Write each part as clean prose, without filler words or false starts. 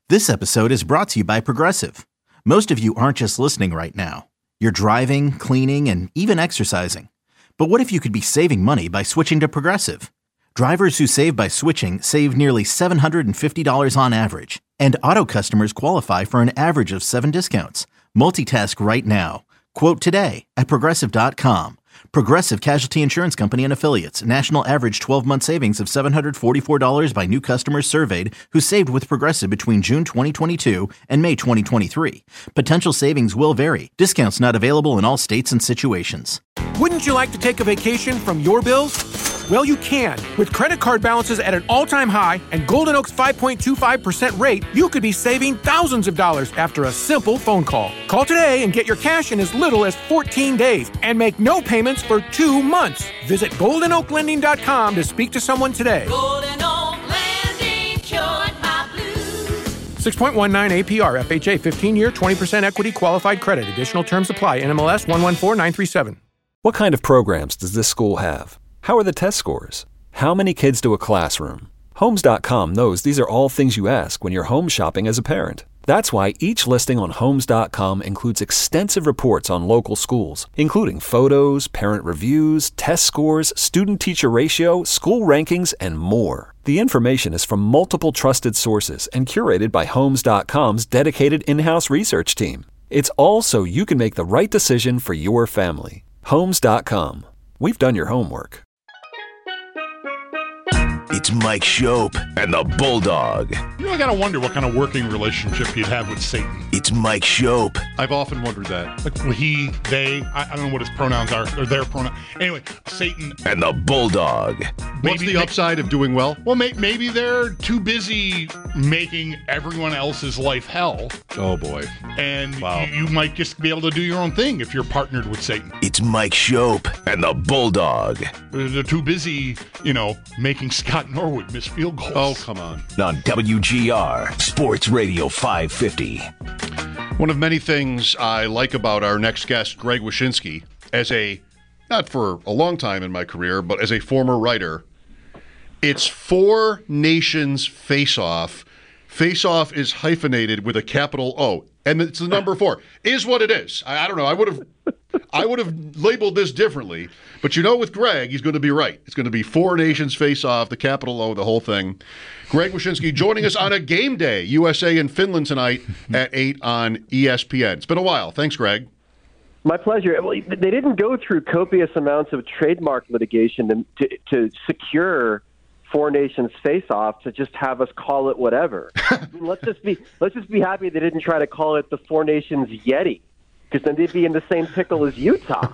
This episode is brought to you by Progressive. Most of you aren't just listening right now. You're driving, cleaning, and even exercising. But what if you could be saving money by switching to Progressive? Drivers who save by switching save nearly $750 on average. And auto customers qualify for an average of 7 discounts. Multitask right now. Quote today at Progressive.com. Progressive Casualty Insurance Company and Affiliates. National average 12-month savings of $744 by new customers surveyed who saved with Progressive between June 2022 and May 2023. Potential savings will vary. Discounts not available in all states and situations. Wouldn't you like to take a vacation from your bills? Well, you can. With credit card balances at an all-time high and Golden Oak's 5.25% rate, you could be saving thousands of dollars after a simple phone call. Call today and get your cash in as little as 14 days and make no payments for 2 months. Visit GoldenOakLending.com to speak to someone today. Golden Oak Lending, cured my blues. 6.19 APR, FHA, 15-year, 20% equity qualified credit. Additional terms apply. NMLS 114937. What kind of programs does this school have? How are the test scores? How many kids to a classroom? Homes.com knows these are all things you ask when you're home shopping as a parent. That's why each listing on Homes.com includes extensive reports on local schools, including photos, parent reviews, test scores, student-teacher ratio, school rankings, and more. The information is from multiple trusted sources and curated by Homes.com's dedicated in-house research team. It's all so you can make the right decision for your family. Homes.com. We've done your homework. It's Mike Shope and the Bulldog. You know, I gotta wonder what kind of working relationship he'd have with Satan. It's Mike Shope. I've often wondered that. Like, he, they, I don't know what his pronouns are, or their pronouns. Anyway, Satan. And the Bulldog. What's the upside of doing well? Well, maybe they're too busy making everyone else's life hell. Oh, boy. And Wow. you might just be able to do your own thing if you're partnered with Satan. It's Mike Shope and the Bulldog. They're too busy, making Scott Norwood miss field goals. Oh, come on. On WGR Sports Radio 550. One of many things I like about our next guest, Greg Wyshynski, not for a long time in my career, but as a former writer, it's Four Nations Face-Off. Face-Off is hyphenated with a capital O, and it's the number 4. Is what it is. I don't know. I would have labeled this differently, but with Greg, he's going to be right. It's going to be Four Nations Face-Off, the capital O, the whole thing. Greg Wyshynski joining us on a game day, USA and Finland tonight at 8 on ESPN. It's been a while. Thanks, Greg. My pleasure. Well, they didn't go through copious amounts of trademark litigation to secure Four Nations Face-Off to just have us call it whatever. Let's just be happy they didn't try to call it the Four Nations Yeti, because then they'd be in the same pickle as Utah.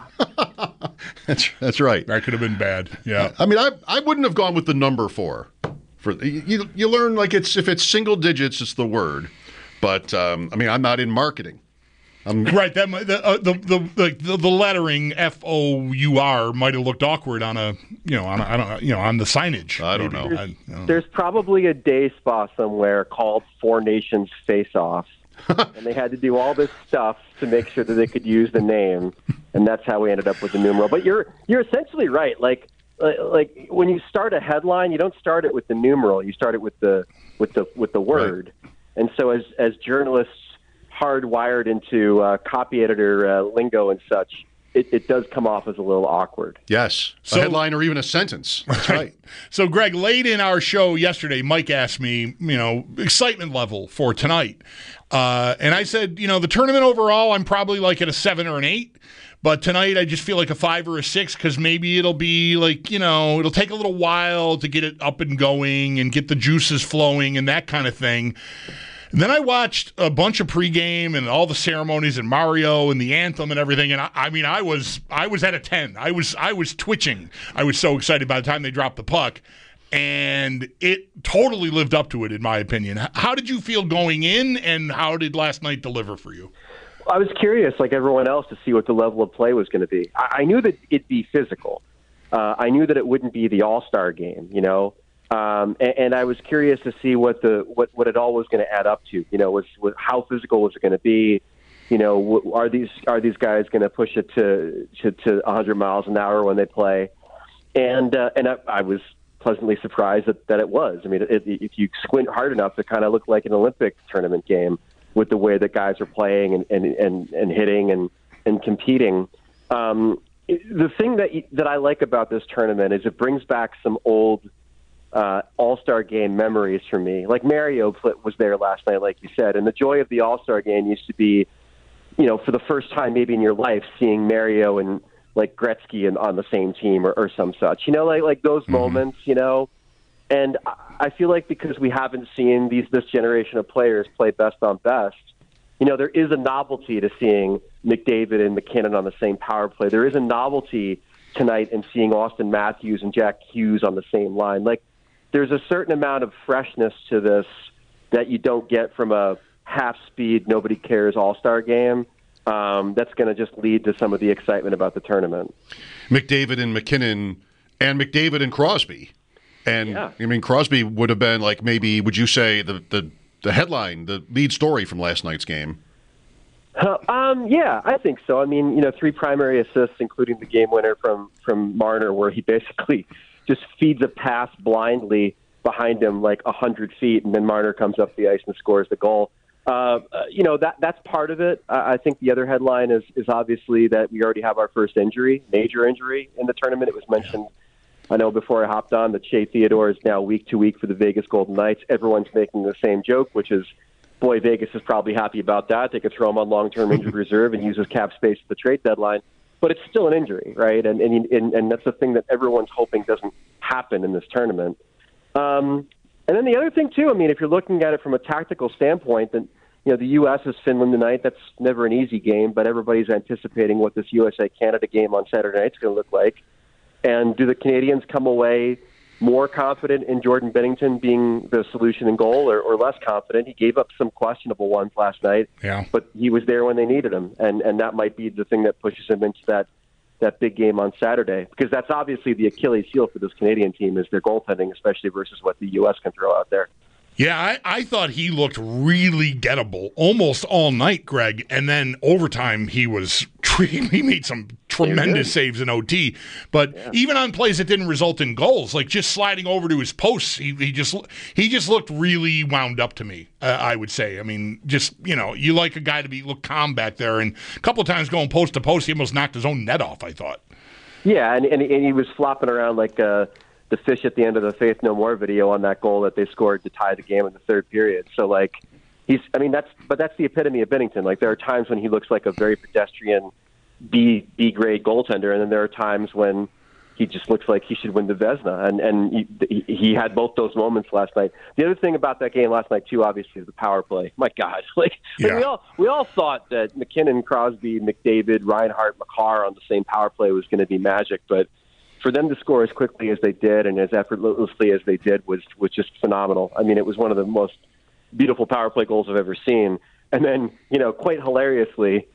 That's right. That could have been bad. Yeah. I mean, I wouldn't have gone with the number 4. You learn if it's single digits, it's the word. But I'm not in marketing. Right. That the lettering FOUR might have looked awkward on on the signage. I don't know. There's probably a day spa somewhere called Four Nations Face Off. And they had to do all this stuff to make sure that they could use the name, and that's how we ended up with the numeral. But you're essentially right. Like when you start a headline, you don't start it with the numeral. You start it with the word. Right. And so as journalists hardwired into copy editor lingo and such, it does come off as a little awkward. Yes. A headline or even a sentence. That's right. So, Greg, late in our show yesterday, Mike asked me, excitement level for tonight. And I said, the tournament overall, I'm probably like at a 7 or an 8. But tonight, I just feel like a 5 or a 6 because maybe it'll be it'll take a little while to get it up and going and get the juices flowing and that kind of thing. And then I watched a bunch of pregame and all the ceremonies and Mario and the anthem and everything. And I was at a 10. I was twitching. I was so excited by the time they dropped the puck. And it totally lived up to it, in my opinion. How did you feel going in, and how did last night deliver for you? I was curious, like everyone else, to see what the level of play was going to be. I knew that it'd be physical. I knew that it wouldn't be the all-star game, and I was curious to see what it all was going to add up to. Was how physical was it going to be? Are these guys going to push it to 100 miles an hour when they play? And I was pleasantly surprised that it was. I mean, if you squint hard enough, it kind of looked like an Olympic tournament game with the way that guys are playing and hitting and competing. The thing that I like about this tournament is it brings back some old All-Star Game memories for me. Like Mario was there last night, like you said, and the joy of the All-Star Game used to be, for the first time maybe in your life, seeing Mario and like Gretzky on the same team or some such, like those moments, and I feel like because we haven't seen this generation of players play best on best, there is a novelty to seeing McDavid and McKinnon on the same power play. There is a novelty tonight in seeing Austin Matthews and Jack Hughes on the same line. Like, there's a certain amount of freshness to this that you don't get from a half-speed, nobody cares All-Star game. That's going to just lead to some of the excitement about the tournament. McDavid and McKinnon, and McDavid and Crosby. And, Yeah. I mean, Crosby would have been, like, maybe, would you say, the headline, the lead story from last night's game? Yeah, I think so. I mean, 3 primary assists, including the game winner from Marner, where he basically just feeds a pass blindly behind him like 100 feet, and then Marner comes up the ice and scores the goal. That's part of it. I think the other headline is obviously that we already have our first major injury in the tournament. It was mentioned, I know before I hopped on, that Shea Theodore is now week to week for the Vegas Golden Knights. Everyone's making the same joke, which is, boy, Vegas is probably happy about that. They could throw him on long-term injured reserve and use his cap space at the trade deadline. But it's still an injury, right? And that's the thing that everyone's hoping doesn't happen in this tournament. And then the other thing, too, I mean, if you're looking at it from a tactical standpoint, then, the U.S. is Finland tonight. That's never an easy game, but everybody's anticipating what this USA-Canada game on Saturday night is going to look like. And do the Canadians come away more confident in Jordan Binnington being the solution in goal or less confident? He gave up some questionable ones last night, but he was there when they needed him, and that might be the thing that pushes him into that big game on Saturday, because that's obviously the Achilles heel for this Canadian team is their goaltending, especially versus what the U.S. can throw out there. Yeah, I thought he looked really gettable almost all night, Greg. And then overtime, he made some tremendous saves in OT. But even on plays that didn't result in goals, like just sliding over to his posts, he just looked really wound up to me. I would say. I mean, just you like a guy to look calm back there, and a couple of times going post to post, he almost knocked his own net off, I thought. Yeah, and he was flopping around like the fish at the end of the Faith No More video on that goal that they scored to tie the game in the third period. So like that's the epitome of Binnington. Like there are times when he looks like a very pedestrian B grade goaltender, and then there are times when he just looks like he should win the Vezina, and he had both those moments last night. The other thing about that game last night too, obviously, is the power play. My God, we all thought that McKinnon, Crosby, McDavid, Reinhart, Makar on the same power play was going to be magic, but for them to score as quickly as they did and as effortlessly as they did was just phenomenal. I mean, it was one of the most beautiful power play goals I've ever seen. And then, quite hilariously,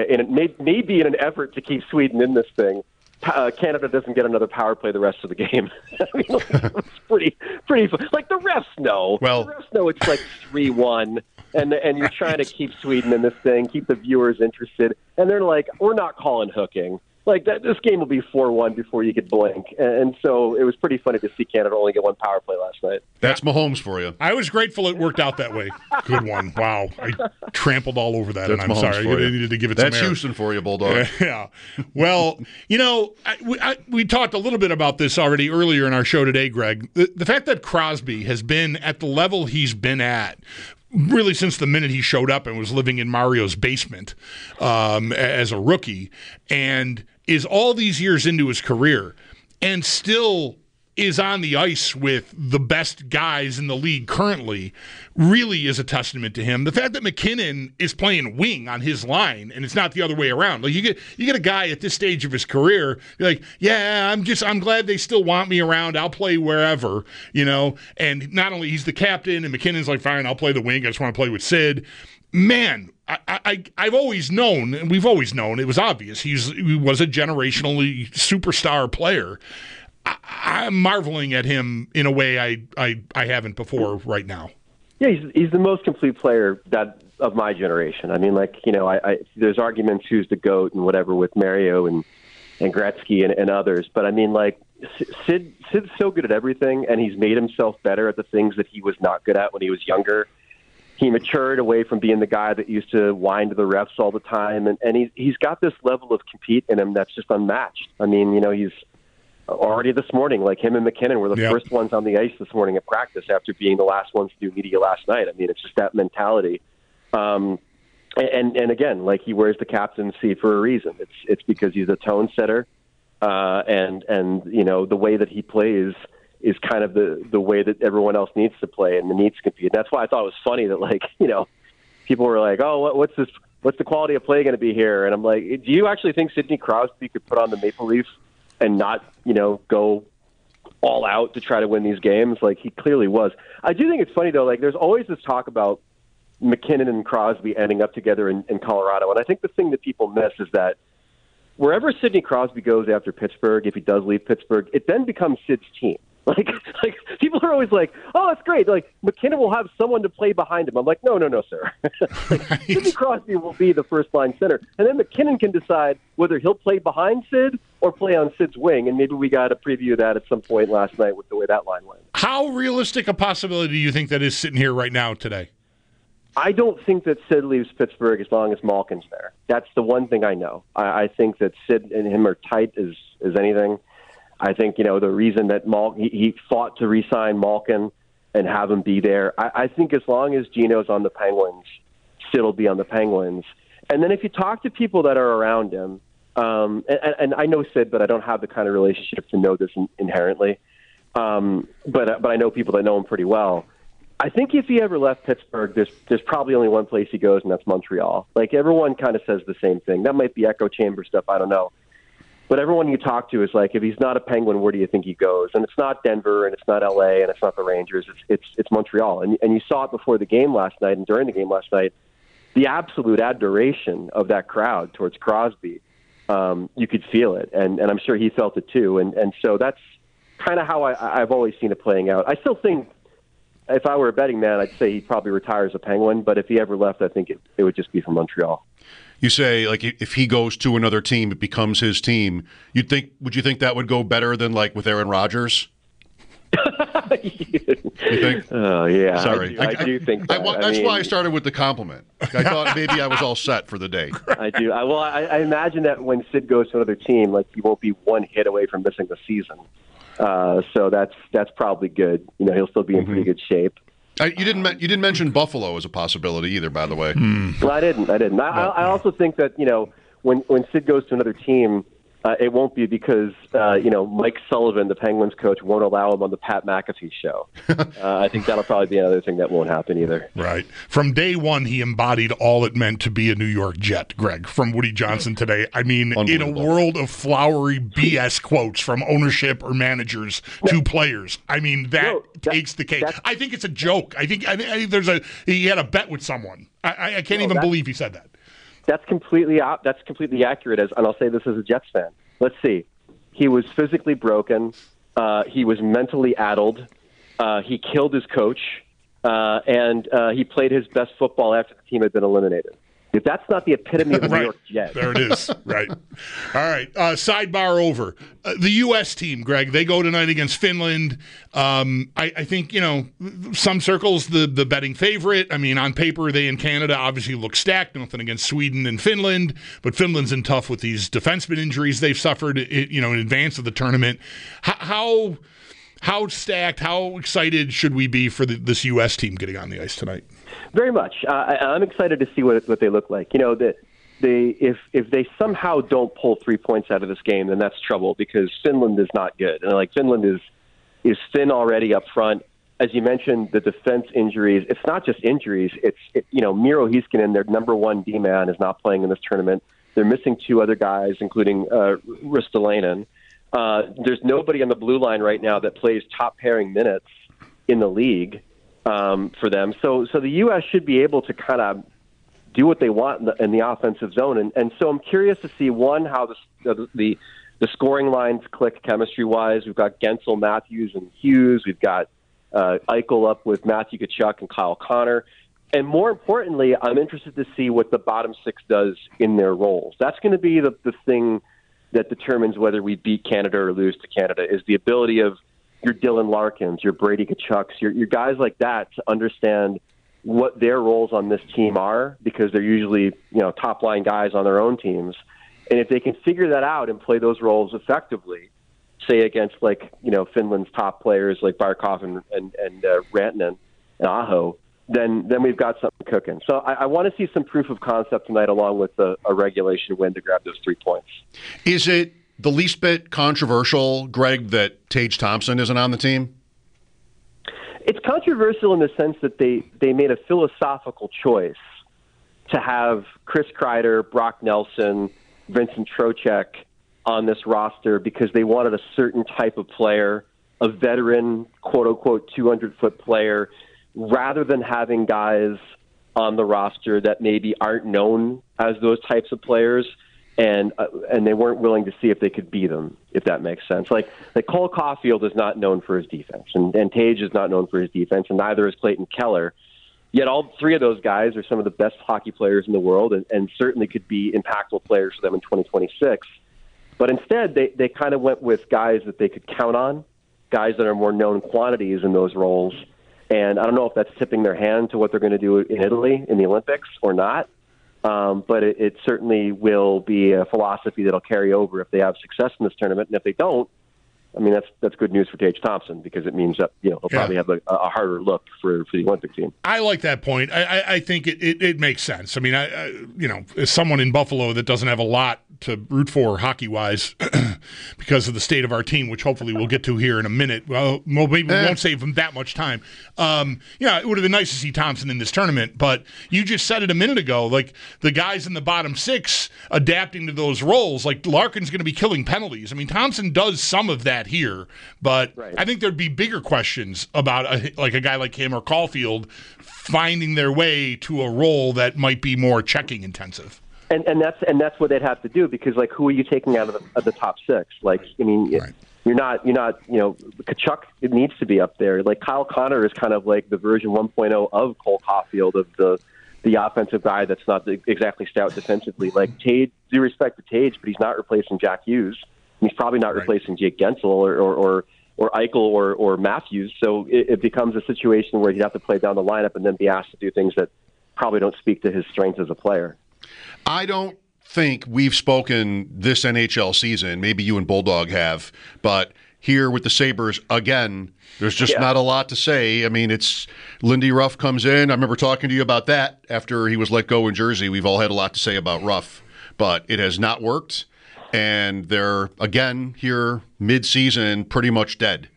maybe in an effort to keep Sweden in this thing, Canada doesn't get another power play the rest of the game. I mean, it's pretty fun. Like the refs know. Well, the refs know it's like 3-1, and you're trying to keep Sweden in this thing, keep the viewers interested, and they're like, we're not calling hooking. Like this game will be 4-1 before you could blink, and so it was pretty funny to see Canada only get one power play last night. That's Mahomes for you. I was grateful it worked out that way. Good one. Wow, I trampled all over that, That's and I'm Mahomes sorry. for you. I needed to give it That's some air. Houston for you, Bulldog. Yeah. Well, we talked a little bit about this already earlier in our show today, Greg. The fact that Crosby has been at the level he's been at really since the minute he showed up and was living in Mario's basement as a rookie, and is all these years into his career and still is on the ice with the best guys in the league currently, really is a testament to him. The fact that McKinnon is playing wing on his line and it's not the other way around. Like you get a guy at this stage of his career, you're like, yeah, I'm glad they still want me around. I'll play wherever, and not only he's the captain and McKinnon's like, fine, I'll play the wing. I just want to play with Sid. Man, I've always known, and we've always known, it was obvious, he was a generationally superstar player. I'm marveling at him in a way I haven't before right now. Yeah, he's the most complete player of my generation. I mean, there's arguments who's the GOAT and whatever with Mario and Gretzky and others, but I mean, Sid's so good at everything, and he's made himself better at the things that he was not good at when he was younger. He matured away from being the guy that used to whine to the refs all the time, and he's got this level of compete in him that's just unmatched. I mean, he's already this morning, like him and McKinnon were the first ones on the ice this morning at practice after being the last ones to do media last night. I mean, it's just that mentality. And again, like, he wears the captaincy for a reason. It's because he's a tone setter, and the way that he plays is kind of the way that everyone else needs to play and needs to compete. And that's why I thought it was funny that, like, people were like, "Oh, what's the quality of play going to be here?" And I'm like, do you actually think Sidney Crosby could put on the Maple Leaf and not, go all out to try to win these games? Like, he clearly was. I do think it's funny, though. Like, there's always this talk about McKinnon and Crosby ending up together in Colorado. And I think the thing that people miss is that wherever Sidney Crosby goes after Pittsburgh, if he does leave Pittsburgh, it then becomes Sid's team. Like people are always like, "Oh, that's great. Like, McKinnon will have someone to play behind him." I'm like, no, sir. Like, Sidney Crosby will be the first line center, and then McKinnon can decide whether he'll play behind Sid or play on Sid's wing. And maybe we got a preview of that at some point last night with the way that line went. How realistic a possibility do you think that is sitting here right now today? I don't think that Sid leaves Pittsburgh as long as Malkin's there. That's the one thing I know. I think that Sid and him are tight as anything. I think, the reason that he fought to re-sign Malkin and have him be there, I think as long as Gino's on the Penguins, Sid will be on the Penguins. And then if you talk to people that are around him, and I know Sid, but I don't have the kind of relationship to know this inherently, but I know people that know him pretty well. I think if he ever left Pittsburgh, there's probably only one place he goes, and that's Montreal. Like, everyone kind of says the same thing. That might be echo chamber stuff, I don't know. But everyone you talk to is like, if he's not a Penguin, where do you think he goes? And it's not Denver, and it's not LA, and it's not the Rangers. It's Montreal. And you saw it before the game last night and during the game last night, the absolute adoration of that crowd towards Crosby. You could feel it, and I'm sure he felt it too. And so that's kind of how I've always seen it playing out. I still think, if I were a betting man, I'd say he probably retires a Penguin. But if he ever left, I think it would just be from Montreal. You say, like, if he goes to another team, it becomes his team. Would you think that would go better than, like, with Aaron Rodgers? You think? Oh, yeah. Sorry. I do think that. That's why I started with the compliment. I thought maybe I was all set for the day. I do. I imagine that when Sid goes to another team, like, he won't be one hit away from missing the season. So that's probably good. He'll still be in pretty good shape. You didn't mention Buffalo as a possibility either, by the way. Well, I didn't. I also think that when Sid goes to another team, it won't be because Mike Sullivan, the Penguins coach, won't allow him on the Pat McAfee show. I think that'll probably be another thing that won't happen either. Right. From day one, he embodied all it meant to be a New York Jet, Greg, from Woody Johnson today. I mean, in a world of flowery BS quotes from ownership or managers to players, I mean, that takes the cake. I think it's a joke. I think he had a bet with someone. I can't even believe he said that. That's completely accurate. And I'll say this as a Jets fan. Let's see. He was physically broken. He was mentally addled. He killed his coach, and he played his best football after the team had been eliminated. If that's not the epitome of the New York Jets. There it is. Right. All right. Sidebar over. The U.S. team, Greg, they go tonight against Finland. I think, some circles, the betting favorite. I mean, on paper, they in Canada obviously look stacked. Nothing against Sweden and Finland. But Finland's in tough with these defenseman injuries they've suffered, in advance of the tournament. How stacked, how excited should we be for this U.S. team getting on the ice tonight? Very much. I'm excited to see what they look like. If they somehow don't pull 3 points out of this game, then that's trouble because Finland is not good. And Finland is thin already up front. As you mentioned, the defense injuries. It's not just injuries. Miro Heiskanen, their number one D-man, is not playing in this tournament. They're missing two other guys, including Ristolainen. There's nobody on the blue line right now that plays top pairing minutes in the league. For them. So the U.S. should be able to kind of do what they want in the offensive zone. And so I'm curious to see, one, how the scoring lines click chemistry-wise. We've got Gensel, Matthews, and Hughes. We've got Eichel up with Matthew Tkachuk and Kyle Connor. And more importantly, I'm interested to see what the bottom six does in their roles. That's going to be the thing that determines whether we beat Canada or lose to Canada is the ability of your Dylan Larkins, your Brady Kachucks, your guys like that to understand what their roles on this team are, because they're usually, top line guys on their own teams. And if they can figure that out and play those roles effectively, say against Finland's top players like Barkov and Rantanen and Aho, then we've got something cooking. So I want to see some proof of concept tonight, along with a regulation win to grab those 3 points. Is it the least bit controversial, Greg, that Tage Thompson isn't on the team? It's controversial in the sense that they made a philosophical choice to have Chris Kreider, Brock Nelson, Vincent Trocheck on this roster because they wanted a certain type of player, a veteran, quote-unquote, 200-foot player, rather than having guys on the roster that maybe aren't known as those types of players, and they weren't willing to see if they could beat them, if that makes sense. Like Cole Caulfield is not known for his defense, and Tage is not known for his defense, and neither is Clayton Keller. Yet all 3 of those guys are some of the best hockey players in the world, and certainly could be impactful players for them in 2026. But instead, they kind of went with guys that they could count on, guys that are more known quantities in those roles. And I don't know if that's tipping their hand to what they're going to do in Italy in the Olympics or not. But it certainly will be a philosophy that'll carry over if they have success in this tournament. And if they don't, I mean, that's good news for Tage Thompson, because it means that they'll probably have a harder look for the Olympic team. I like that point. I think it makes sense. I mean, as someone in Buffalo that doesn't have a lot to root for hockey-wise because of the state of our team, which hopefully we'll get to here in a minute. Well, maybe we won't save them that much time. It would have been nice to see Thompson in this tournament, but you just said it a minute ago, like the guys in the bottom 6 adapting to those roles, like Larkin's going to be killing penalties. I mean, Thompson does some of that here, but right. I think there'd be bigger questions about a guy like him or Caulfield finding their way to a role that might be more checking intensive. And that's what they'd have to do, because who are you taking out of the top 6? Right. You're not Kachuk, it needs to be up there. Like Kyle Connor is kind of like the version 1.0 of Cole Caulfield, of the offensive guy that's not exactly stout defensively. Like Tage, due respect to Tage, but he's not replacing Jack Hughes. He's probably not replacing Jake Gensel or Eichel or Matthews. So it becomes a situation where he'd have to play down the lineup and then be asked to do things that probably don't speak to his strength as a player. I don't think we've spoken this NHL season. Maybe you and Bulldog have, but here with the Sabres, again, there's just not a lot to say. I mean, it's Lindy Ruff comes in. I remember talking to you about that after he was let go in Jersey. We've all had a lot to say about Ruff, but it has not worked. And they're, again, here mid-season, pretty much dead.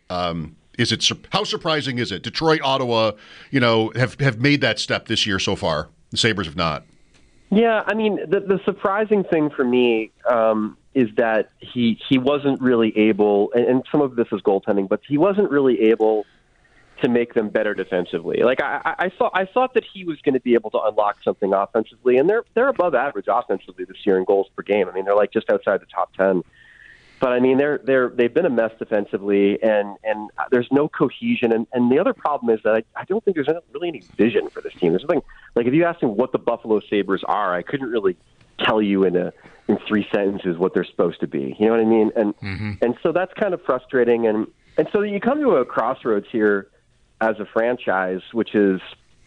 How surprising is it? Detroit, Ottawa, have made that step this year so far. The Sabres have not. Yeah, I mean, the surprising thing for me is that he wasn't really able, and some of this is goaltending, but he wasn't really able to make them better defensively. Like I thought that he was going to be able to unlock something offensively, and they're above average offensively this year in goals per game. I mean, they're like just outside the top 10. But I mean, they've been a mess defensively, and there's no cohesion. And the other problem is that I don't think there's really any vision for this team. There's something like, if you asked me what the Buffalo Sabres are, I couldn't really tell you in 3 sentences what they're supposed to be. You know what I mean? And so that's kind of frustrating. And so you come to a crossroads here as a franchise, which is,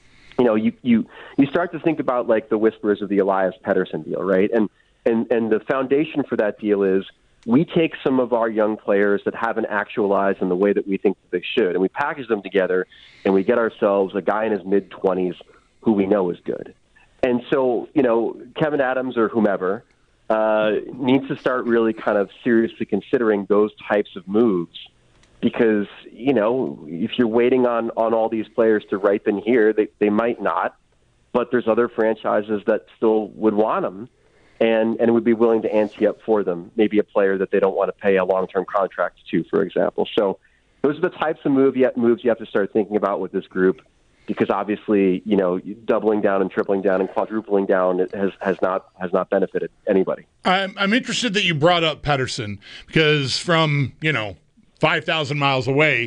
you start to think about like the whispers of the Elias Pettersson deal, right? And the foundation for that deal is, we take some of our young players that haven't actualized in the way that we think that they should, and we package them together, and we get ourselves a guy in his mid-20s who we know is good. And so, Kevin Adams or whomever needs to start really kind of seriously considering those types of moves, because, if you're waiting on all these players to ripen here, they might not, but there's other franchises that still would want them. And would be willing to ante up for them, maybe a player that they don't want to pay a long-term contract to, for example. So those are the types of moves you have to start thinking about with this group, because obviously, doubling down and tripling down and quadrupling down has not benefited anybody. I'm interested that you brought up Pettersson, because from 5,000 miles away,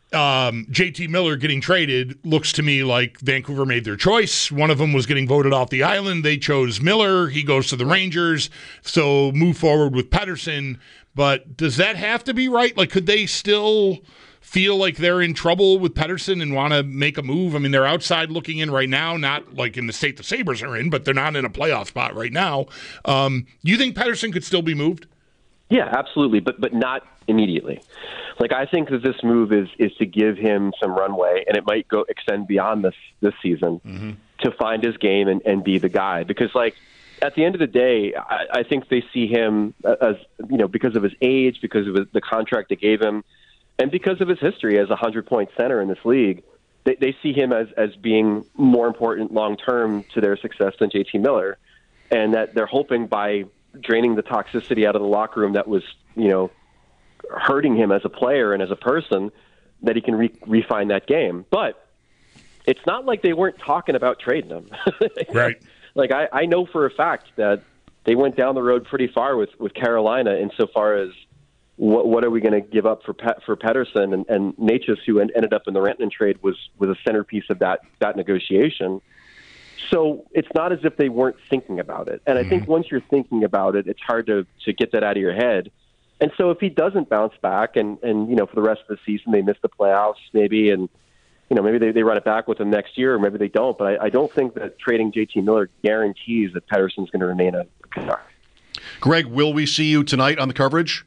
JT Miller getting traded looks to me like Vancouver made their choice. One of them was getting voted off the island. They chose Miller. He goes to the Rangers. So move forward with Pettersson. But does that have to be right? Like, could they still feel like they're in trouble with Pettersson and want to make a move? I mean, they're outside looking in right now, not like in the state the Sabres are in, but they're not in a playoff spot right now. You think Pettersson could still be moved? Yeah, absolutely, but not immediately. Like, I think that this move is to give him some runway, and it might extend beyond this season to find his game and be the guy. Because, like, at the end of the day, I think they see him as, because of his age, because of the contract they gave him, and because of his history as a 100-point center in this league, they see him as being more important long-term to their success than JT Miller, and that they're hoping by draining the toxicity out of the locker room that was, hurting him as a player and as a person, that he can refine that game. But it's not like they weren't talking about trading him. Right. Like, I know for a fact that they went down the road pretty far with Carolina insofar as what are we going to give up for Pettersson, and Necas, who ended up in the Rantanen trade, was a centerpiece of that negotiation. So it's not as if they weren't thinking about it. And I think once you're thinking about it, it's hard to get that out of your head. And so if he doesn't bounce back and for the rest of the season they miss the playoffs maybe, and maybe they run it back with him next year, or maybe they don't. But I don't think that trading JT Miller guarantees that Pettersson's going to remain a star. Greg, will we see you tonight on the coverage?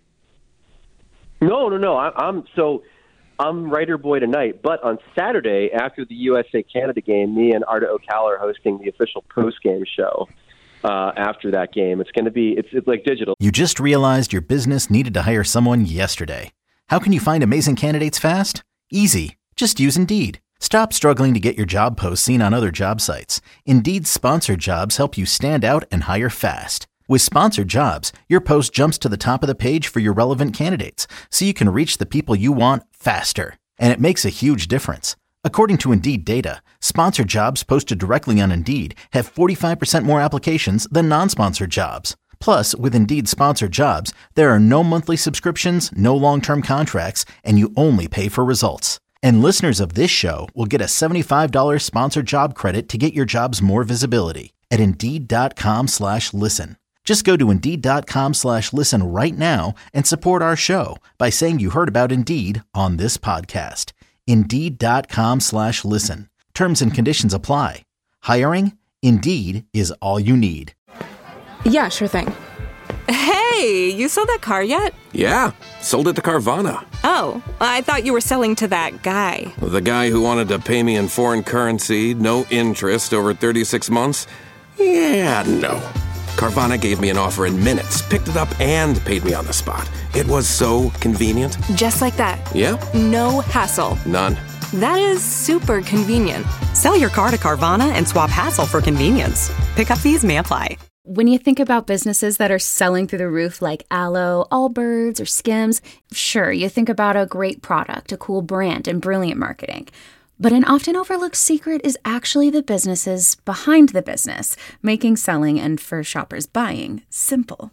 No. I'm writer boy tonight, but on Saturday after the USA-Canada game, me and Arda O'Cal are hosting the official post-game show after that game. It's going to be, it's like digital. You just realized your business needed to hire someone yesterday. How can you find amazing candidates fast? Easy. Just use Indeed. Stop struggling to get your job posts seen on other job sites. Indeed's sponsored jobs help you stand out and hire fast. With sponsored jobs, your post jumps to the top of the page for your relevant candidates, so you can reach the people you want faster. And it makes a huge difference. According to Indeed data, sponsored jobs posted directly on Indeed have 45% more applications than non-sponsored jobs. Plus, with Indeed sponsored jobs, there are no monthly subscriptions, no long-term contracts, and you only pay for results. And listeners of this show will get a $75 sponsored job credit to get your jobs more visibility at Indeed.com/listen. Just go to Indeed.com/listen right now and support our show by saying you heard about Indeed on this podcast. Indeed.com/listen. Terms and conditions apply. Hiring? Indeed is all you need. Yeah, sure thing. Hey, you sold that car yet? Yeah, sold it to Carvana. Oh, I thought you were selling to that guy. The guy who wanted to pay me in foreign currency, no interest, over 36 months? Yeah, no. Carvana gave me an offer in minutes, picked it up, and paid me on the spot. It was so convenient. Just like that. Yeah. No hassle. None. That is super convenient. Sell your car to Carvana and swap hassle for convenience. Pickup fees may apply. When you think about businesses that are selling through the roof like Aloe, Allbirds, or Skims, sure, you think about a great product, a cool brand, and brilliant marketing. But an often overlooked secret is actually the businesses behind the business, making selling and for shoppers buying simple.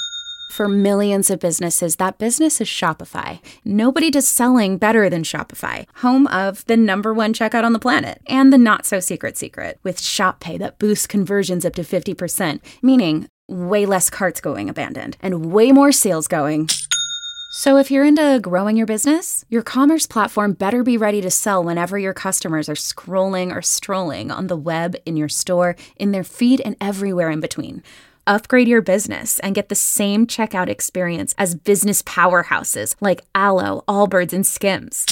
For millions of businesses, that business is Shopify. Nobody does selling better than Shopify, home of the #1 checkout on the planet and the not-so-secret secret with Shop Pay that boosts conversions up to 50%, meaning way less carts going abandoned and way more sales going. So if you're into growing your business, your commerce platform better be ready to sell whenever your customers are scrolling or strolling on the web, in your store, in their feed, and everywhere in between. Upgrade your business and get the same checkout experience as business powerhouses like Aloe, Allbirds, and Skims.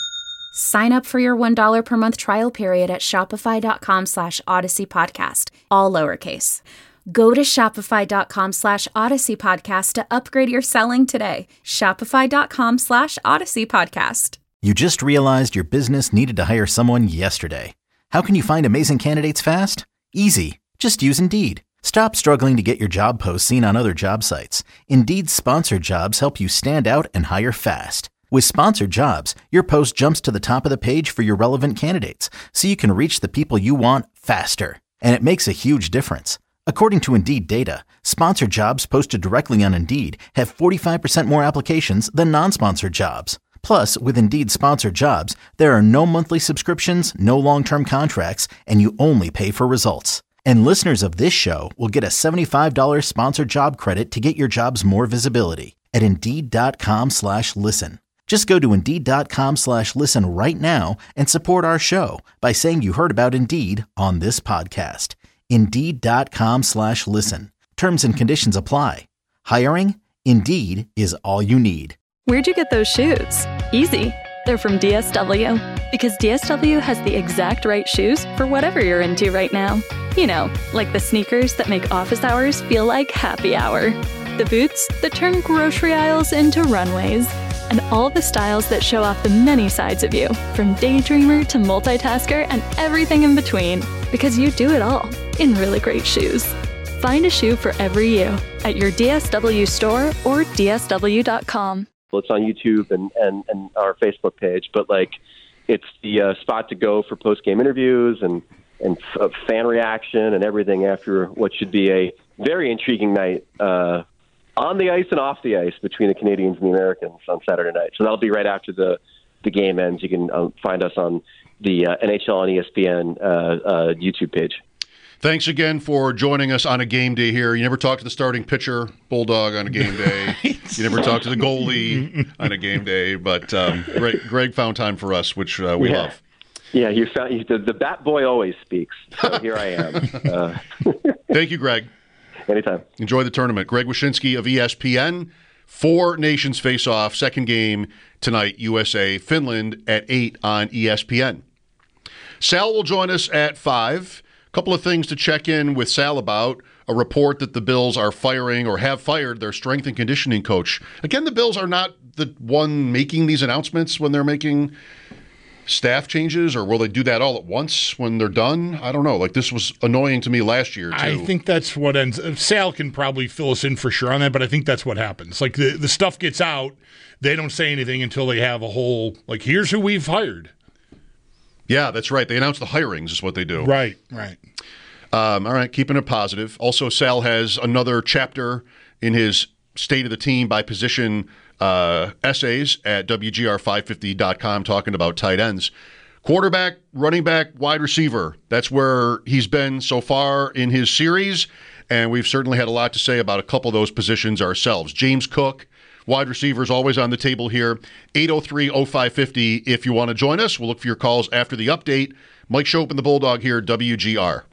Sign up for your $1 per month trial period at shopify.com/Odyssey Podcast, all lowercase. Go to shopify.com /Odyssey Podcast to upgrade your selling today. Shopify.com /Odyssey Podcast. You just realized your business needed to hire someone yesterday. How can you find amazing candidates fast? Easy. Just use Indeed. Stop struggling to get your job posts seen on other job sites. Indeed's sponsored jobs help you stand out and hire fast. With sponsored jobs, your post jumps to the top of the page for your relevant candidates, so you can reach the people you want faster. And it makes a huge difference. According to Indeed data, sponsored jobs posted directly on Indeed have 45% more applications than non-sponsored jobs. Plus, with Indeed sponsored jobs, there are no monthly subscriptions, no long-term contracts, and you only pay for results. And listeners of this show will get a $75 sponsored job credit to get your jobs more visibility at Indeed.com/listen. Just go to Indeed.com/listen right now and support our show by saying you heard about Indeed on this podcast. Indeed.com/listen. Terms and conditions apply. Hiring? Indeed is all you need. Where'd you get those shoes? Easy. They're from DSW. Because DSW has the exact right shoes for whatever you're into right now. You know, like the sneakers that make office hours feel like happy hour. The boots that turn grocery aisles into runways. And all the styles that show off the many sides of you, from daydreamer to multitasker and everything in between. Because you do it all in really great shoes. Find a shoe for every you at your DSW store or DSW.com. It's on YouTube and our Facebook page, but it's the spot to go for post-game interviews and fan reaction and everything after what should be a very intriguing night on the ice and off the ice between the Canadians and the Americans on Saturday night. So that'll be right after the game ends. You can find us on the NHL and ESPN YouTube page. Thanks again for joining us on a game day here. You never talk to the starting pitcher, Bulldog, on a game day. You never talk to the goalie on a game day. But Greg found time for us, which we love. Yeah, the bat boy always speaks. So here I am. Thank you, Greg. Anytime. Enjoy the tournament. Greg Wyshynski of ESPN. 4 nations face off. Second game tonight, USA, Finland at 8 on ESPN. Sal will join us at 5. Couple of things to check in with Sal about. A report that the Bills are firing or have fired their strength and conditioning coach. Again, the Bills are not the one making these announcements when they're making staff changes, or will they do that all at once when they're done? I don't know. This was annoying to me last year, too. I think that's what ends. Sal can probably fill us in for sure on that, but I think that's what happens. The stuff gets out, they don't say anything until they have a whole, here's who we've hired. Yeah, that's right. They announce the hirings is what they do. Right. All right, keeping it positive. Also, Sal has another chapter in his State of the Team by Position essays at WGR550.com talking about tight ends. Quarterback, running back, wide receiver. That's where he's been so far in his series, and we've certainly had a lot to say about a couple of those positions ourselves. James Cook, wide receiver, is always on the table here. 803-0550 if you want to join us. We'll look for your calls after the update. Mike Shope and the Bulldog here, WGR.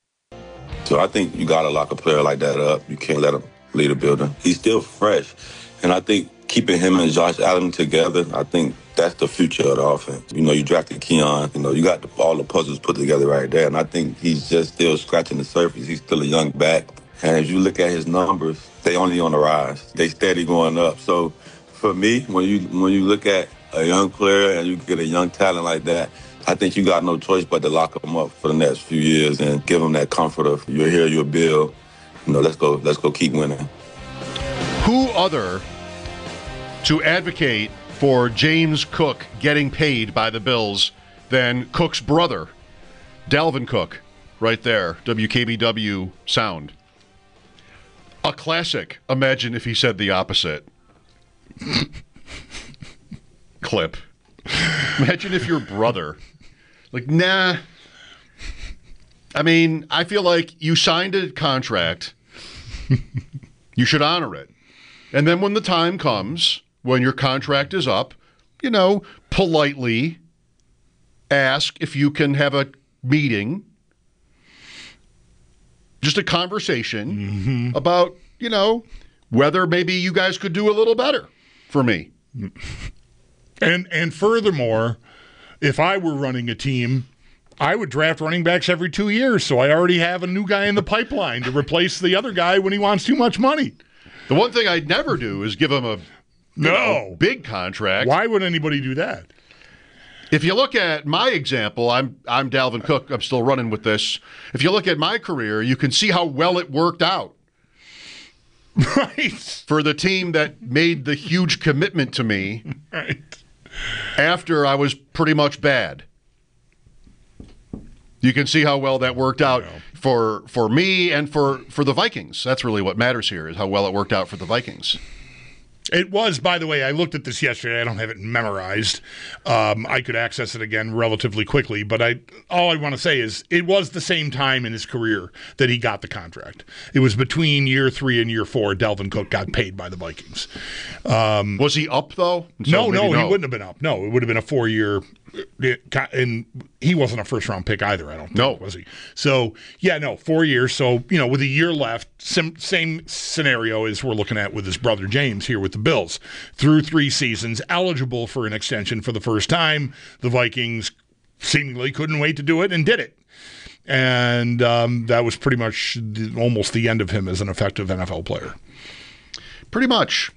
So I think you got to lock a player like that up. You can't let him lead a building. He's still fresh, and I think keeping him and Josh Allen together, I think that's the future of the offense. You drafted Keon. You got all the puzzles put together right there, and I think he's just still scratching the surface. He's still a young back. And as you look at his numbers, they only on the rise. They steady going up. So for me, when you look at a young player and you get a young talent like that, I think you got no choice but to lock him up for the next few years and give him that comfort of you're here, you're Bill. Let's go keep winning. Who other to advocate for James Cook getting paid by the Bills than Cook's brother, Dalvin Cook, right there, WKBW sound. A classic. Imagine if he said the opposite. Clip. Imagine if your brother, nah. I mean, I feel like you signed a contract. You should honor it. And then when the time comes, when your contract is up, politely ask if you can have a meeting, just a conversation about, whether maybe you guys could do a little better for me. And furthermore, if I were running a team, I would draft running backs every 2 years, so I already have a new guy in the pipeline to replace the other guy when he wants too much money. The one thing I'd never do is give him a big contract. Why would anybody do that? If you look at my example, I'm Dalvin Cook. I'm still running with this. If you look at my career, you can see how well it worked out. Right. For the team that made the huge commitment to me right. after I was pretty much bad. You can see how well that worked out for me and for the Vikings. That's really what matters here, is how well it worked out for the Vikings. It was, by the way, I looked at this yesterday. I don't have it memorized. I could access it again relatively quickly, but all I want to say is it was the same time in his career that he got the contract. It was between year 3 and year 4. Dalvin Cook got paid by the Vikings. Was he up, though? No, he wouldn't have been up. No, it would have been a 4-year, and he wasn't a first-round pick either, I don't think, was he? So, 4 years. So, with a year left, same scenario as we're looking at with his brother James here with the Bills. Through 3 seasons, eligible for an extension for the first time. The Vikings seemingly couldn't wait to do it and did it. And that was pretty much almost the end of him as an effective NFL player. Pretty much.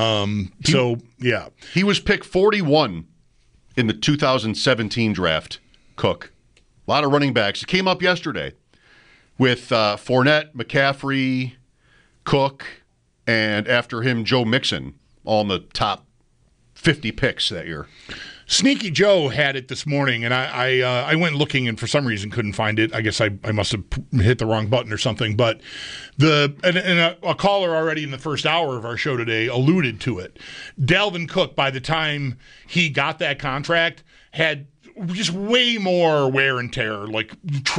He was pick 41 in the 2017 draft, Cook. A lot of running backs. It came up yesterday with Fournette, McCaffrey, Cook, and after him, Joe Mixon, all in the top 50 picks that year. Sneaky Joe had it this morning, and I went looking and for some reason couldn't find it. I guess I must have hit the wrong button or something. But a caller already in the first hour of our show today alluded to it. Dalvin Cook, by the time he got that contract, had just way more wear and tear. Like,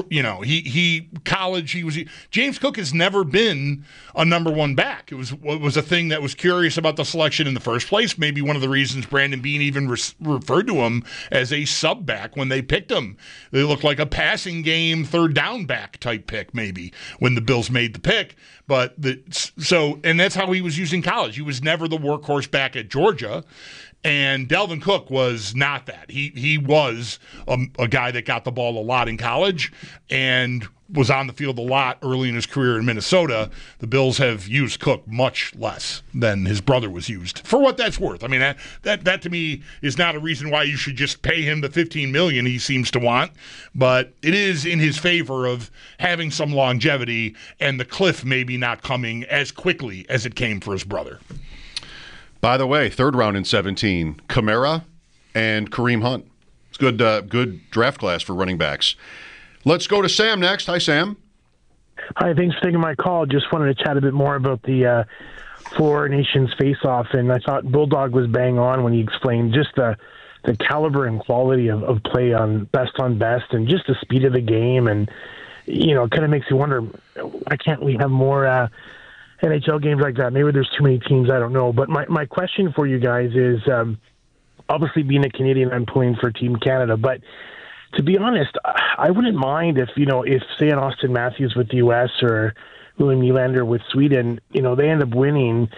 James Cook has never been a number 1 back. It was a thing that was curious about the selection in the first place. Maybe one of the reasons Brandon Beane even referred to him as a sub back when they picked him. They looked like a passing game, 3rd down back type pick, maybe, when the Bills made the pick. But and that's how he was used in college. He was never the workhorse back at Georgia. And Dalvin Cook was not that. He was a guy that got the ball a lot in college and was on the field a lot early in his career in Minnesota. The Bills have used Cook much less than his brother was used, for what that's worth. I mean, that to me is not a reason why you should just pay him the $15 million he seems to want, but it is in his favor of having some longevity and the cliff maybe not coming as quickly as it came for his brother. By the way, 3rd round in 17, Kamara and Kareem Hunt. It's good draft class for running backs. Let's go to Sam next. Hi, Sam. Hi, thanks for taking my call. Just wanted to chat a bit more about the Four Nations face-off, and I thought Bulldog was bang on when he explained just the caliber and quality of play on best, and just the speed of the game, and it kind of makes you wonder, why can't we have more NHL games like that? Maybe there's too many teams, I don't know. But my question for you guys is, obviously being a Canadian, I'm pulling for Team Canada. But to be honest, I wouldn't mind if say an Austin Matthews with the U.S. or William Nylander with Sweden, they end up winning.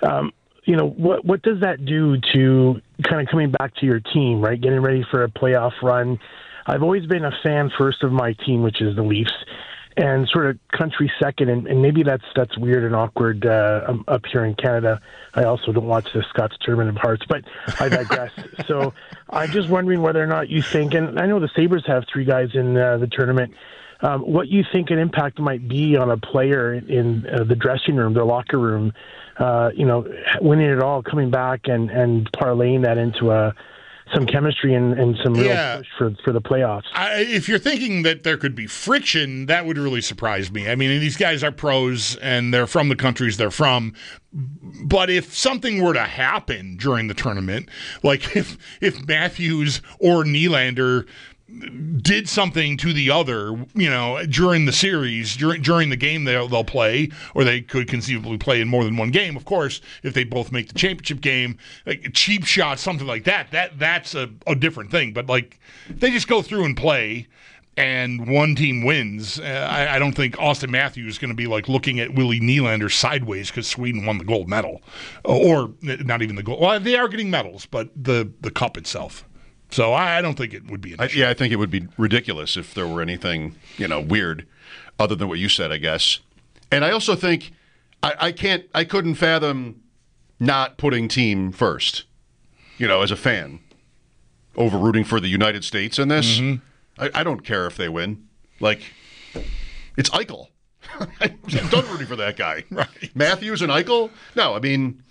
What does that do to kind of coming back to your team, right? Getting ready for a playoff run. I've always been a fan first of my team, which is the Leafs, and sort of country second, and maybe that's weird and awkward up here in Canada. I also don't watch the Scots Tournament of Hearts, but I digress. So I'm just wondering whether or not you think, and I know the Sabres have 3 guys in the tournament, what you think an impact might be on a player in the dressing room, their locker room, winning it all, coming back and parlaying that into some chemistry and some real push for the playoffs. If you're thinking that there could be friction, that would really surprise me. I mean, these guys are pros, and they're from the countries they're from. But if something were to happen during the tournament, like if Matthews or Nylander did something to the other, during the series, during the game they'll play, or they could conceivably play in more than one game. Of course, if they both make the championship game, like a cheap shot, something like that's a different thing. But like, they just go through and play, and one team wins. I don't think Austin Matthews is going to be like looking at Willie Nylander sideways because Sweden won the gold medal, or not even the gold. Well, they are getting medals, but the cup itself. So I don't think it would be an issue. I think it would be ridiculous if there were anything, weird, other than what you said, I guess. And I also think I couldn't fathom not putting team first, as a fan, over rooting for the United States in this. Mm-hmm. I don't care if they win. Like, it's Eichel. I'm done rooting for that guy. Right. Matthews and Eichel? No, I mean,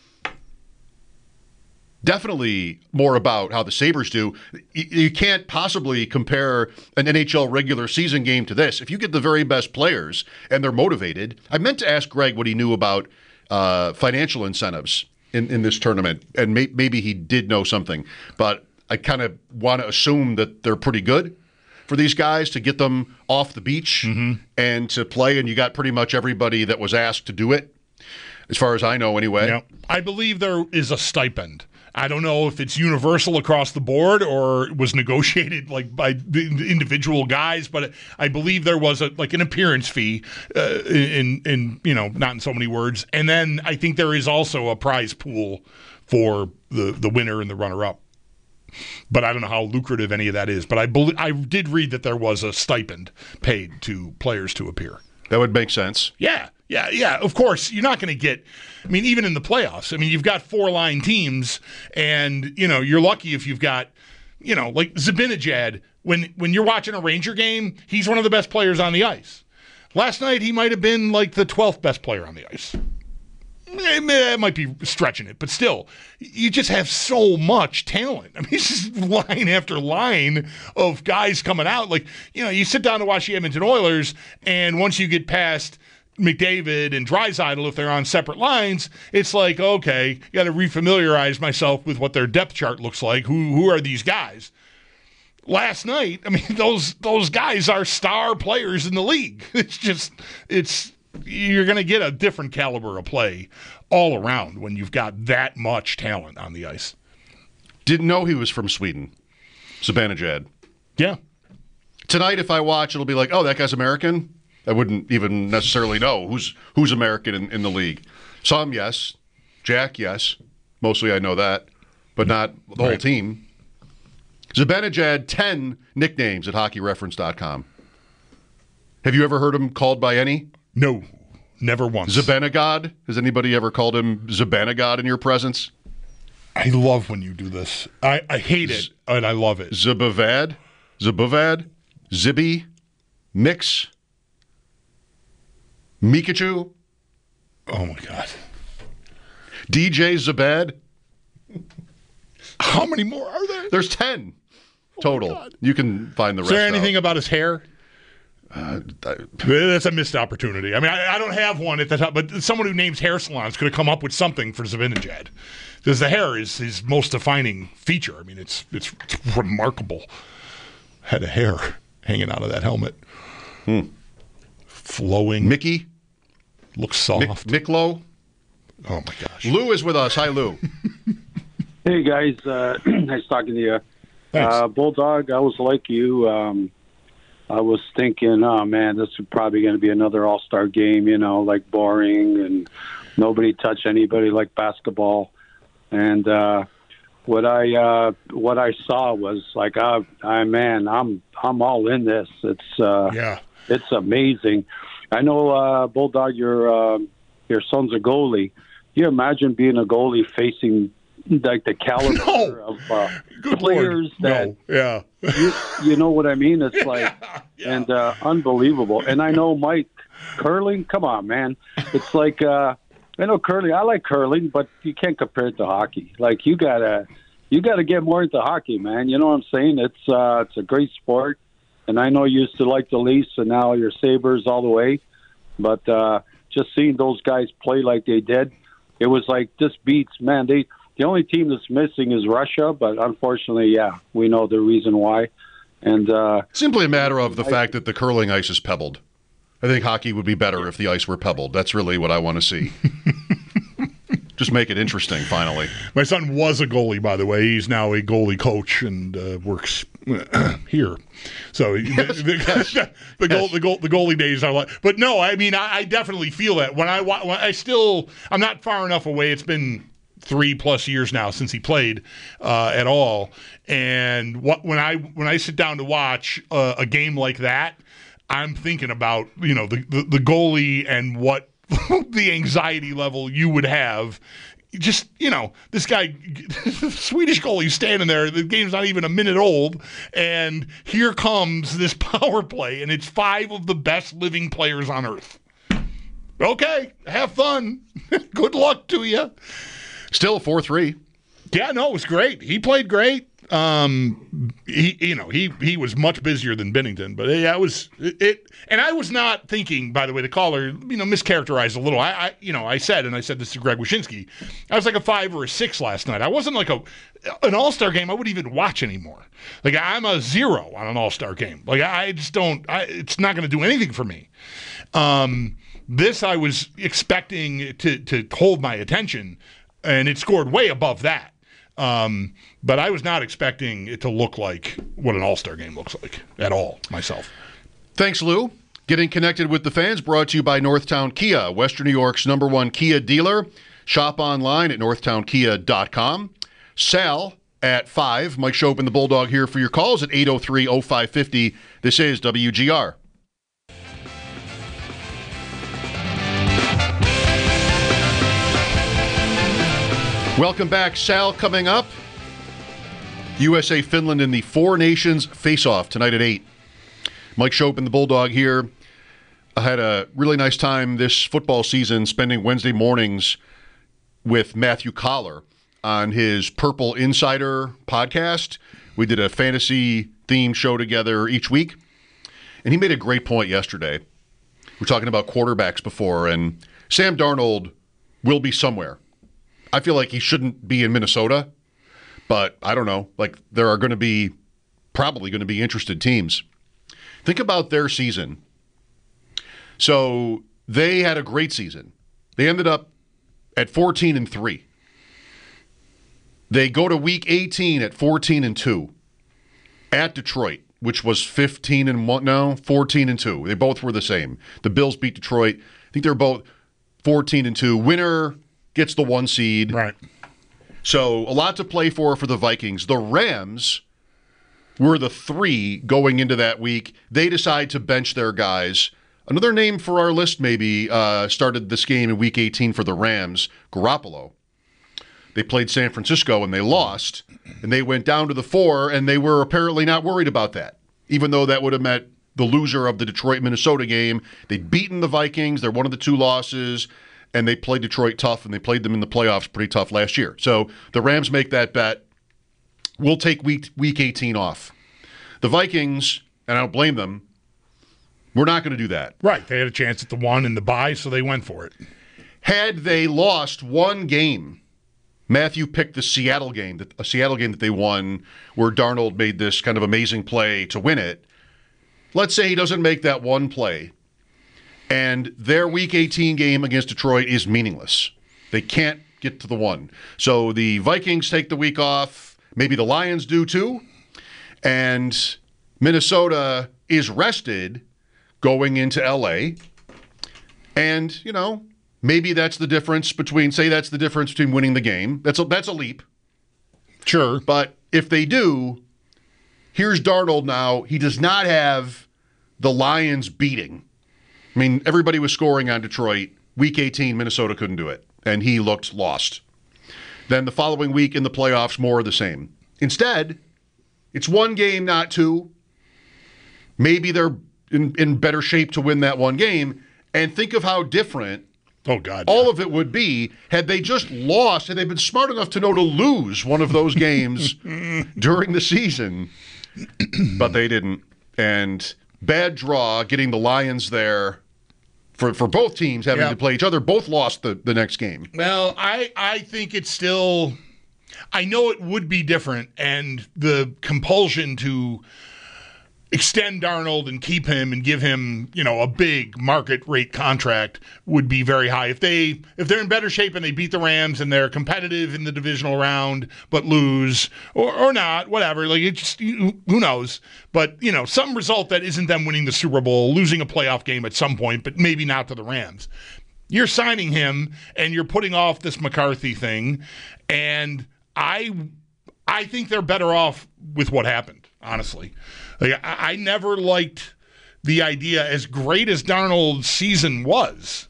definitely more about how the Sabres do. You can't possibly compare an NHL regular season game to this. If you get the very best players and they're motivated, I meant to ask Greg what he knew about financial incentives in this tournament, and maybe he did know something, but I kind of want to assume that they're pretty good for these guys to get them off the beach and to play, and you got pretty much everybody that was asked to do it, as far as I know anyway. Yeah. I believe there is a stipend. I don't know if it's universal across the board or was negotiated like by the individual guys, but I believe there was an appearance fee in not in so many words. And then I think there is also a prize pool for the winner and the runner-up. But I don't know how lucrative any of that is. But I did read that there was a stipend paid to players to appear. That would make sense. Yeah. Of course, you're not going to get. I mean, even in the playoffs. I mean, you've got 4-line teams, and you're lucky if you've got, like Zibanejad. When you're watching a Ranger game, he's one of the best players on the ice. Last night, he might have been like the 12th best player on the ice. It might be stretching it, but still, you just have so much talent. I mean, it's just line after line of guys coming out. Like, you sit down to watch the Edmonton Oilers, and once you get past McDavid and Draisaitl, if they're on separate lines, it's like, okay, got to refamiliarize myself with what their depth chart looks like. Who are these guys? Last night, I mean, those guys are star players in the league. You're going to get a different caliber of play all around when you've got that much talent on the ice. Didn't know he was from Sweden. Zibanejad. Yeah. Tonight, if I watch, it'll be like, oh, that guy's American? I wouldn't even necessarily know who's American in the league. Some, yes. Jack, yes. Mostly I know that, but not the whole team. Zibanejad, 10 nicknames at hockeyreference.com. Have you ever heard him called by any? No, never once. Zibanejad? Has anybody ever called him Zibanejad in your presence? I love when you do this. I hate it, and I love it. Zibavad? Zibby? Mix? Mikachu? Oh, my God. DJ Zabad? How many more are there? There's 10 total. You can find the rest. Is there anything about his hair? That's a missed opportunity. I mean, I don't have one at the top, but someone who names hair salons could have come up with something for Zibanejad, because the hair is his most defining feature. I mean, it's remarkable. Head of hair hanging out of that helmet, flowing. Mickey looks soft. Miklo. Oh my gosh. Lou is with us. Hi, Lou. Hey guys, nice talking to you. Bulldog, I was like you. I was thinking, oh man, this is probably going to be another all-star game, like boring and nobody touch anybody like basketball. And what I saw was like, man, I'm all in this. It's amazing. I know, Bulldog, your son's a goalie. Can you imagine being a goalie facing like the caliber of players that you know what I mean? It's like and unbelievable. And I know Mike curling. Come on, man. It's like I know curling. I like curling, but you can't compare it to hockey. Like you gotta get more into hockey, man. You know what I'm saying? It's a great sport, and I know you used to like the Leafs, and now you're Sabres all the way. But just seeing those guys play like they did, it was like this beats, man. The only team that's missing is Russia, but unfortunately, we know the reason why. And simply a matter of the fact that the curling ice is pebbled. I think hockey would be better if the ice were pebbled. That's really what I want to see. Just make it interesting, finally. My son was a goalie, by the way. He's now a goalie coach and works here. So the goalie days are like. But no, I mean, I definitely feel that when I'm not far enough away. It's been 3+ years now since he played at all, and when I sit down to watch a game like that, I'm thinking about the goalie and what the anxiety level you would have. Just this guy, Swedish goalie, standing there. The game's not even a minute old, and here comes this power play, and it's 5 of the best living players on earth. Okay, have fun. Good luck to you. Still 4-3. Yeah, no, it was great. He played great. He was much busier than Binnington, but yeah, it was it. And I was not thinking, by the way, the caller, mischaracterized a little. I said this to Greg Wyshynski, I was like a 5 or a 6 last night. I wasn't like an All-Star game I wouldn't even watch anymore. Like, I'm a 0 on an All-Star game. Like, I just don't. It's not going to do anything for me. This I was expecting to hold my attention, and it scored way above that. But I was not expecting it to look like what an All-Star game looks like at all, myself. Thanks, Lou. Getting connected with the fans brought to you by Northtown Kia, Western New York's #1 Kia dealer. Shop online at northtownkia.com. Sal at 5. Mike Schopp and the Bulldog here for your calls at 803-0550. This is WGR. Welcome back. Sal coming up. USA Finland in the Four Nations face-off tonight at 8. Mike Schopp and the Bulldog here. I had a really nice time this football season spending Wednesday mornings with Matthew Collar on his Purple Insider podcast. We did a fantasy theme show together each week, and he made a great point yesterday. We were talking about quarterbacks before, and Sam Darnold will be somewhere. I feel like he shouldn't be in Minnesota, but I don't know. Like, there are probably going to be interested teams. Think about their season. So they had a great season. They ended up at 14-3. They go to week 18 at 14-2 at Detroit, which was 14-2. They both were the same. The Bills beat Detroit. I think they were both 14-2. Winner gets the 1 seed. Right. So a lot to play for the Vikings. The Rams were the 3 going into that week. They decide to bench their guys. Another name for our list maybe started this game in week 18 for the Rams, Garoppolo. They played San Francisco and they lost, and they went down to the 4, and they were apparently not worried about that, even though that would have meant the loser of the Detroit-Minnesota game. They'd beaten the Vikings. They're one of the 2 losses. And they played Detroit tough, and they played them in the playoffs pretty tough last year. So the Rams make that bet. We'll take week 18 off. The Vikings, and I don't blame them, we're not going to do that. Right. They had a chance at the 1 in the bye, so they went for it. Had they lost 1 game, Matthew picked the Seattle game, a Seattle game that they won, where Darnold made this kind of amazing play to win it. Let's say he doesn't make that 1 play, and their Week 18 game against Detroit is meaningless. They can't get to the 1. So the Vikings take the week off. Maybe the Lions do too. And Minnesota is rested going into L.A. And, maybe that's the difference between winning the game. That's a leap. Sure. But if they do, here's Darnold now. He does not have the Lions beating. I mean, everybody was scoring on Detroit. Week 18, Minnesota couldn't do it, and he looked lost. Then the following week in the playoffs, more of the same. Instead, it's 1 game, not 2. Maybe they're in better shape to win that 1 game, and think of how different all of it would be had they just lost, had they been smart enough to know to lose one of those games during the season. But they didn't. And bad draw, getting the Lions there for both teams having to play each other. Both lost the next game. Well, I think it's still – I know it would be different, and the compulsion to extend Darnold and keep him and give him, a big market rate contract would be very high. If they're in better shape and they beat the Rams and they're competitive in the divisional round but lose or not, whatever, like it just, who knows? But, some result that isn't them winning the Super Bowl, losing a playoff game at some point, but maybe not to the Rams. You're signing him and you're putting off this McCarthy thing, and I think they're better off with what happened, honestly. Like, I never liked the idea, as great as Darnold's season was.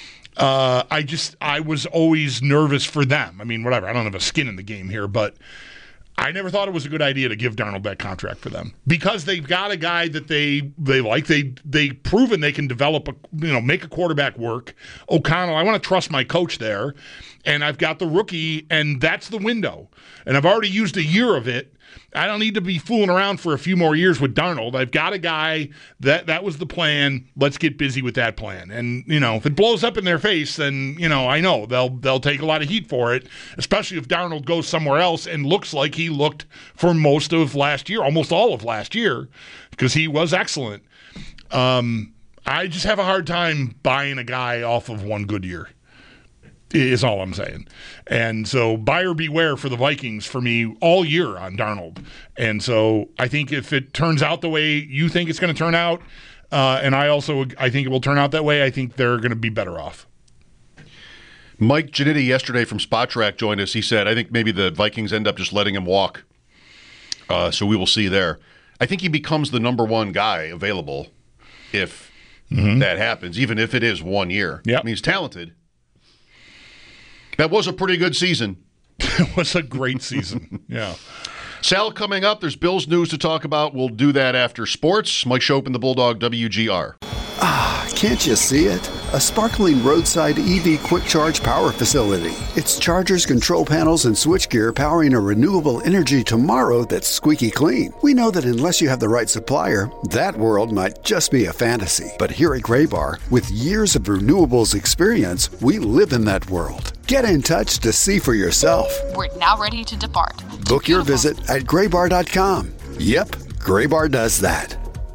I was always nervous for them. I mean, whatever. I don't have a skin in the game here, but I never thought it was a good idea to give Darnold that contract for them because they've got a guy that they like. They've proven they can develop make a quarterback work. O'Connell, I want to trust my coach there, and I've got the rookie, and that's the window. And I've already used a year of it. I don't need to be fooling around for a few more years with Darnold. I've got a guy that was the plan. Let's get busy with that plan. And, if it blows up in their face, then, I know they'll take a lot of heat for it, especially if Darnold goes somewhere else and looks like he looked for most of last year, almost all of last year, because he was excellent. I just have a hard time buying a guy off of one good year, is all I'm saying. And so buyer beware for the Vikings for me all year on Darnold. And so I think if it turns out the way you think it's going to turn out, and I think it will turn out that way, I think they're going to be better off. Mike Giannitti yesterday from Spot Track joined us. He said, I think maybe the Vikings end up just letting him walk. So we will see there. I think he becomes the number one guy available if that happens, even if it is 1 year. Yep. I mean, he's talented. That was a pretty good season. It was a great season. Yeah. Sal, coming up, there's Bills news to talk about. We'll do that after sports. Mike Shope and the Bulldog, WGR. Can't you see it? A sparkling roadside EV quick charge power facility. It's chargers, control panels, and switchgear powering a renewable energy tomorrow that's squeaky clean. We know that unless you have the right supplier, that world might just be a fantasy. But here at Graybar, with years of renewables experience, we live in that world. Get in touch to see for yourself. We're now ready to depart. Book your visit at graybar.com. Yep, Graybar does that.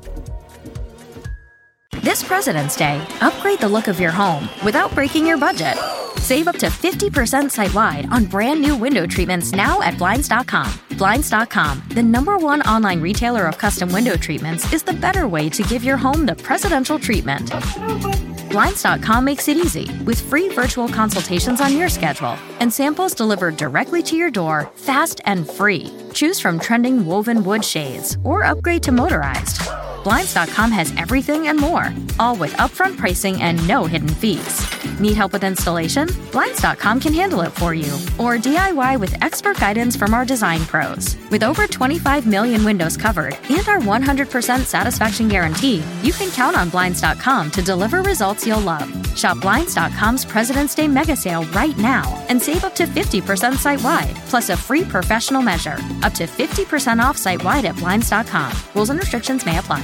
This President's Day, upgrade the look of your home without breaking your budget. Save up to 50% site-wide on brand new window treatments now at Blinds.com. Blinds.com, the #1 online retailer of custom window treatments, is the better way to give your home the presidential treatment. Blinds.com makes it easy with free virtual consultations on your schedule and samples delivered directly to your door, fast and free. Choose from trending woven wood shades or upgrade to motorized. Blinds.com has everything and more, all with upfront pricing and no hidden fees. Need help with installation? Blinds.com can handle it for you. Or DIY with expert guidance from our design pros. With over 25 million windows covered and our 100% satisfaction guarantee, you can count on Blinds.com to deliver results you'll love. Shop Blinds.com's President's Day mega sale right now and save up to 50% site-wide, plus a free professional measure. Up to 50% off site-wide at Blinds.com. Rules and restrictions may apply.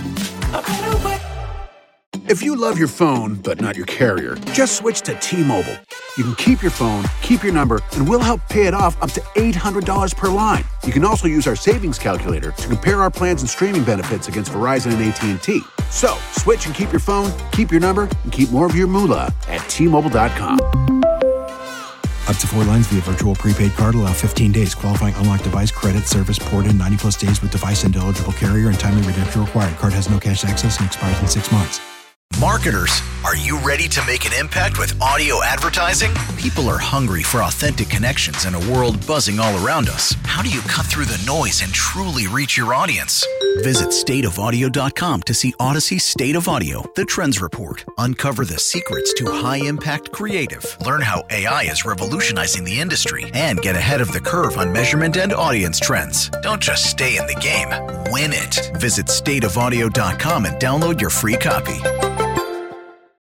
If you love your phone, but not your carrier, just switch to T-Mobile. You can keep your phone, keep your number, and we'll help pay it off up to $800 per line. You can also use our savings calculator to compare our plans and streaming benefits against Verizon and AT&T. So, switch and keep your phone, keep your number, and keep more of your moolah at T-Mobile.com. Up to 4 lines via virtual prepaid card. Allow 15 days. Qualifying unlocked device credit service port in 90-plus days with device and eligible carrier and timely redemption required. Card has no cash access and expires in 6 months. Marketers, are you ready to make an impact with audio advertising? People are hungry for authentic connections in a world buzzing all around us. How do you cut through the noise and truly reach your audience? Visit stateofaudio.com to see Odyssey State of Audio, the Trends Report. Uncover the secrets to high-impact creative. Learn how AI is revolutionizing the industry and get ahead of the curve on measurement and audience trends. Don't just stay in the game, win it. Visit stateofaudio.com and download your free copy.